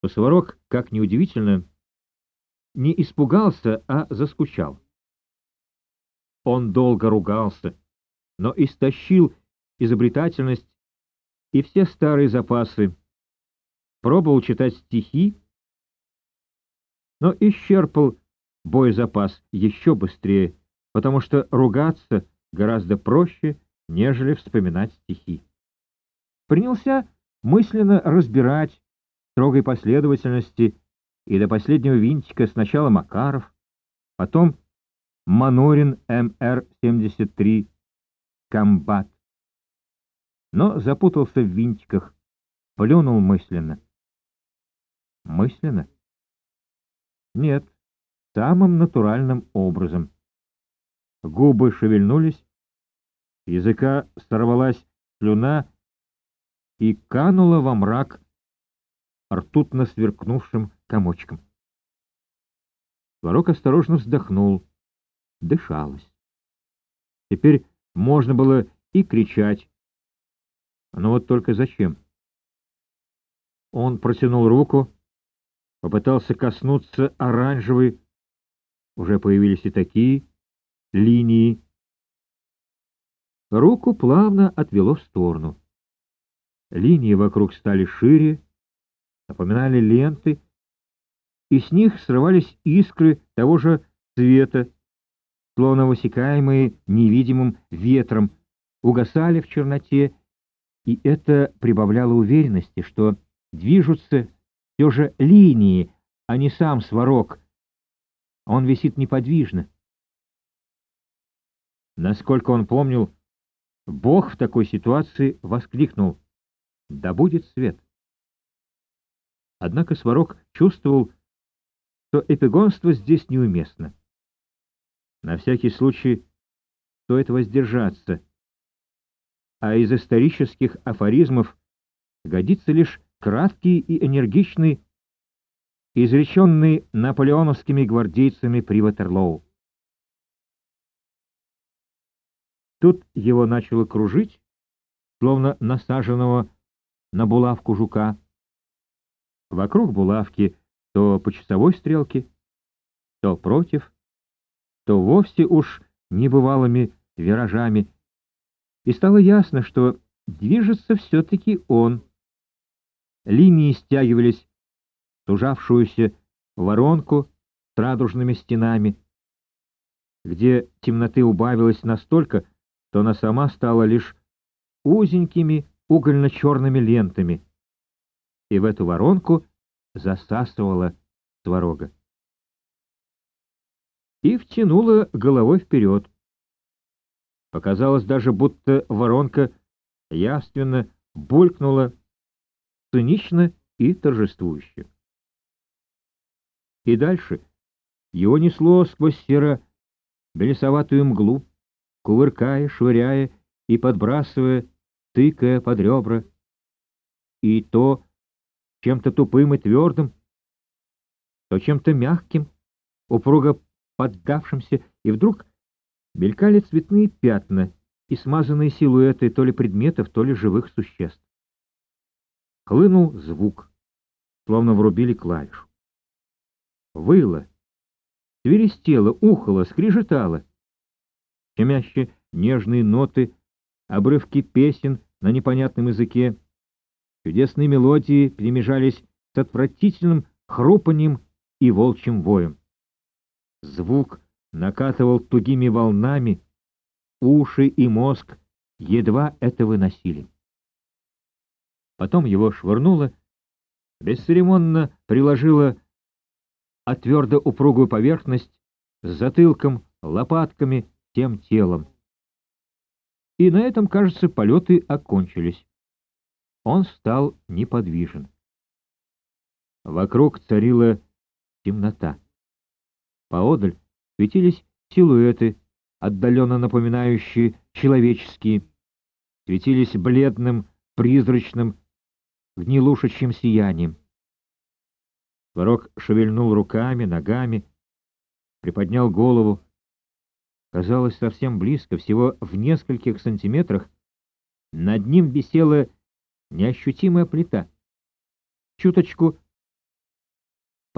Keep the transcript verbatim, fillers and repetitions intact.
Сварог, как ни удивительно, не испугался, а заскучал. Он долго ругался, но истощил изобретательность и все старые запасы, пробовал читать стихи, но исчерпал боезапас еще быстрее, потому что ругаться гораздо проще, нежели вспоминать стихи. Принялся мысленно разбирать в строгой последовательности и до последнего винтика сначала Макаров, потом Манорин эм эр семьдесят три «Комбат». Но запутался в винтиках, плюнул мысленно. Мысленно? Нет, самым натуральным образом. Губы шевельнулись, с языка сорвалась слюна и канула во мрак ртутно сверкнувшим комочком. Сварог осторожно вздохнул. Дышалось. Теперь можно было и кричать. Но вот только зачем? Он протянул руку, попытался коснуться оранжевой, уже появились и такие, линии. Руку плавно отвело в сторону. Линии вокруг стали шире, напоминали ленты, и с них срывались искры того же цвета, словно высекаемые невидимым ветром, угасали в черноте, и это прибавляло уверенности, что движутся все же линии, а не сам Сварог. Он висит неподвижно. Насколько он помнил, Бог в такой ситуации воскликнул: «Да будет свет!» Однако Сварог чувствовал, что эпигонство здесь неуместно. На всякий случай стоит воздержаться, а из исторических афоризмов годится лишь краткий и энергичный, изреченный наполеоновскими гвардейцами при Ватерлоу. Тут его начало кружить, словно насаженного на булавку жука. Вокруг булавки то по часовой стрелке, то против, то вовсе уж небывалыми виражами, и стало ясно, что движется все-таки он. Линии стягивались в сужавшуюся воронку с радужными стенами, где темноты убавилось настолько, что она сама стала лишь узенькими угольно-черными лентами, и в эту воронку засасывала Сварога. И втянула головой вперед. Показалось даже, будто воронка явственно булькнула, цинично и торжествующе. И дальше его несло сквозь серо-белесоватую мглу, кувыркая, швыряя и подбрасывая, тыкая под ребра, и то чем-то тупым и твердым, то чем-то мягким, упруго поддавшимся, и вдруг мелькали цветные пятна и смазанные силуэты то ли предметов, то ли живых существ. Хлынул звук, словно врубили клавишу. Выло, свиристело, ухало, скрежетало. Щемяще нежные ноты, обрывки песен на непонятном языке, чудесные мелодии перемежались с отвратительным хрупанием и волчьим воем. Звук накатывал тугими волнами, уши и мозг едва это выносили. Потом его швырнуло, бесцеремонно приложило о твердо упругую поверхность с затылком, лопатками, всем телом. И на этом, кажется, полеты окончились. Он стал неподвижен. Вокруг царила темнота. Поодаль светились силуэты, отдаленно напоминающие человеческие, светились бледным, призрачным, гнилушечьим сиянием. Сварог шевельнул руками, ногами, приподнял голову. Казалось, совсем близко, всего в нескольких сантиметрах, над ним висела неощутимая плита, чуточку